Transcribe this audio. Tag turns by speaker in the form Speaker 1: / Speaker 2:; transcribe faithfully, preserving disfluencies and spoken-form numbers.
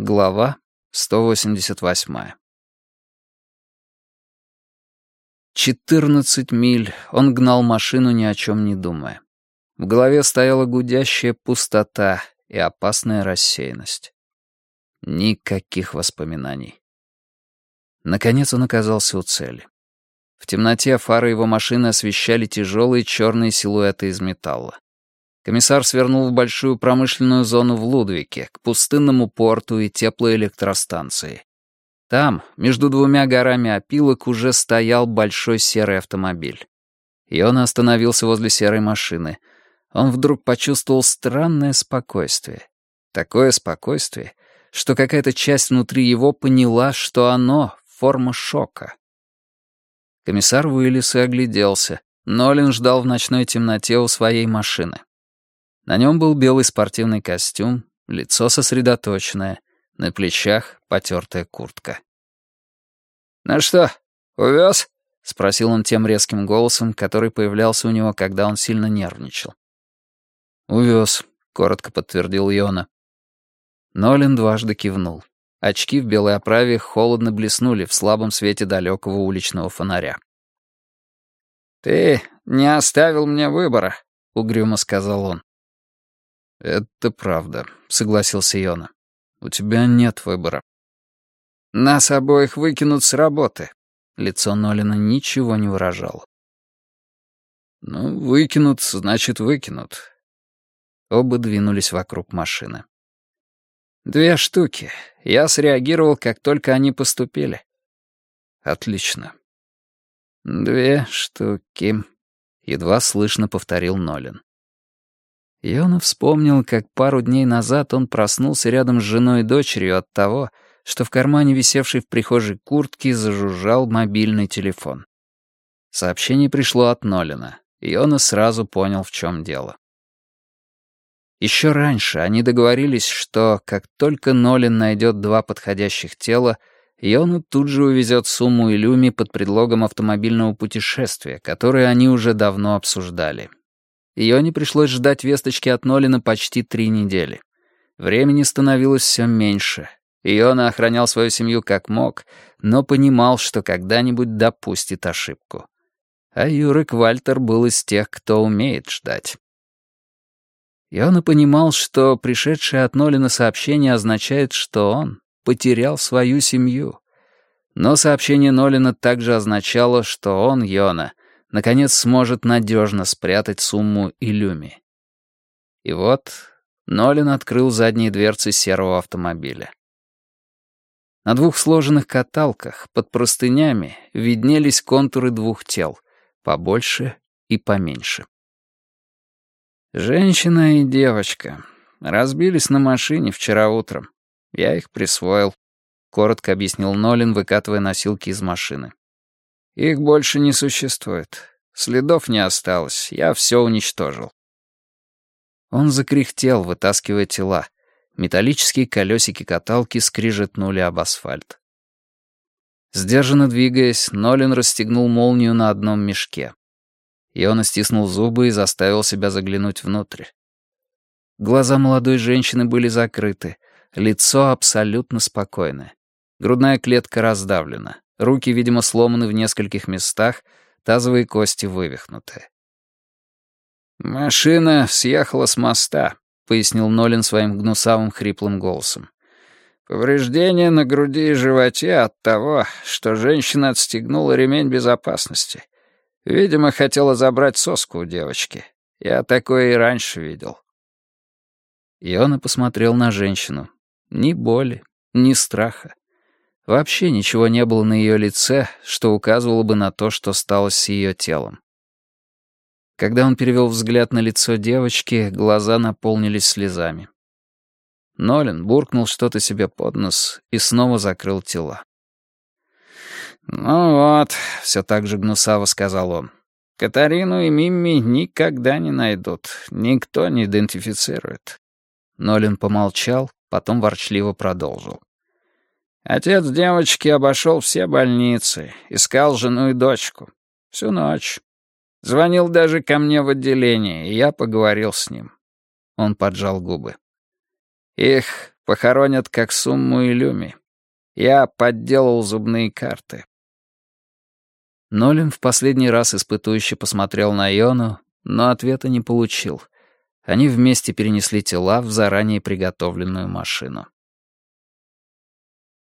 Speaker 1: Глава сто восемьдесят восьмая. Четырнадцать миль он гнал машину, ни о чем не думая. В голове стояла гудящая пустота и опасная рассеянность. Никаких воспоминаний. Наконец он оказался у цели. В темноте фары его машины освещали тяжелые черные силуэты из металла. Комиссар свернул в большую промышленную зону в Лудвике, к пустынному порту и теплоэлектростанции. Там, между двумя горами опилок, уже стоял большой серый автомобиль. Йона остановился возле серой машины. Он вдруг почувствовал странное спокойствие. Такое спокойствие, что какая-то часть внутри его поняла, что оно — форма шока. Комиссар вылез и огляделся. Нолин ждал в ночной темноте у своей машины. На нем был белый спортивный костюм, лицо сосредоточенное, на плечах потертая куртка. «Ну что, увез?» — спросил он тем резким голосом, который появлялся у него, когда он сильно нервничал. «Увез», — коротко подтвердил Йона. Нолин дважды кивнул. Очки в белой оправе холодно блеснули в слабом свете далекого уличного фонаря. «Ты не оставил мне выбора», — угрюмо сказал он. «Это правда», — согласился Йона. «У тебя нет выбора». «Нас обоих выкинут с работы». Лицо Нолина ничего не выражало. «Ну, выкинут, значит, выкинут». Оба двинулись вокруг машины. «Две штуки. Я среагировал, как только они поступили». «Отлично». «Две штуки», — едва слышно повторил Нолин. Йона вспомнил, как пару дней назад он проснулся рядом с женой и дочерью от того, что в кармане, висевшей в прихожей куртки, зажужжал мобильный телефон. Сообщение пришло от Нолина. Йона сразу понял, в чем дело. Еще раньше они договорились, что, как только Нолин найдет два подходящих тела, Йону тут же увезет Сумму и Люми под предлогом автомобильного путешествия, которое они уже давно обсуждали. Йоне пришлось ждать весточки от Нолина почти три недели. Времени становилось все меньше. Йона охранял свою семью как мог, но понимал, что когда-нибудь допустит ошибку. А Юрик Вальтер был из тех, кто умеет ждать. Йона понимал, что пришедшее от Нолина сообщение означает, что он потерял свою семью. Но сообщение Нолина также означало, что он, Йона, наконец сможет надежно спрятать Сумму и Люми. И вот Нолин открыл задние дверцы серого автомобиля. На двух сложенных каталках, под простынями, виднелись контуры двух тел, побольше и поменьше. «Женщина и девочка. Разбились на машине вчера утром. Я их присвоил», — коротко объяснил Нолин, выкатывая носилки из машины. «Их больше не существует. Следов не осталось. Я все уничтожил». Он закряхтел, вытаскивая тела. Металлические колесики каталки скрижетнули об асфальт. Сдержанно двигаясь, Нолин расстегнул молнию на одном мешке. Йона стиснул зубы и заставил себя заглянуть внутрь. Глаза молодой женщины были закрыты, лицо абсолютно спокойное. Грудная клетка раздавлена, руки, видимо, сломаны в нескольких местах, тазовые кости вывихнуты. «Машина съехала с моста», — пояснил Нолин своим гнусавым хриплым голосом. «Повреждения на груди и животе от того, что женщина отстегнула ремень безопасности. Видимо, хотела забрать соску у девочки. Я такое и раньше видел». Йона посмотрел на женщину. Ни боли, ни страха. Вообще ничего не было на ее лице, что указывало бы на то, что стало с ее телом. Когда он перевел взгляд на лицо девочки, глаза наполнились слезами. Нолин буркнул что-то себе под нос и снова закрыл тела. «Ну вот», — все так же гнусаво сказал он, — «Катарину и Мимми никогда не найдут, никто не идентифицирует». Нолин помолчал, потом ворчливо продолжил. «Отец девочки обошел все больницы, искал жену и дочку. Всю ночь. Звонил даже ко мне в отделение, и я поговорил с ним». Он поджал губы. «Их Похоронят как Сумму и Люми. Я подделал зубные карты». Нолин в последний раз испытующе посмотрел на Йону, но ответа не получил. Они вместе перенесли тела в заранее приготовленную машину.